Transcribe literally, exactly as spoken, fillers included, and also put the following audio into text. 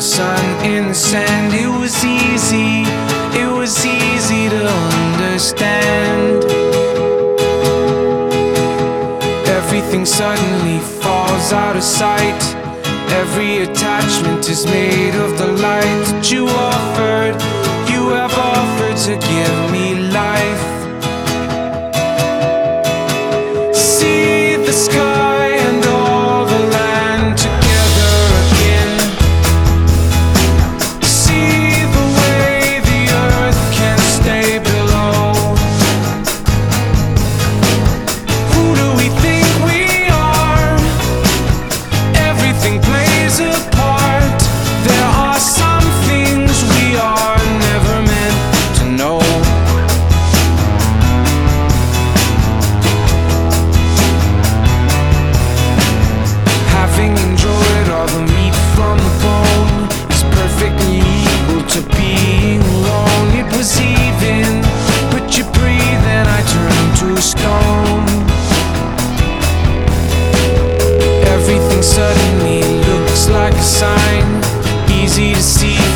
sun in the sand. It was easy, it was easy to understand. Everything suddenly falls out of sight. Every attachment is made of the light that you offered. You have offered to give me life. See the sky and all the land together again. See the way the earth can stay below. Who do we think we are? Everything plays a part. There are some things we are never meant to know. Having enjoyed all the meat from the bone is perfectly equal to being alone. It was even, but you breathe and I turn to stone. Everything suddenly looks like a sign, easy to see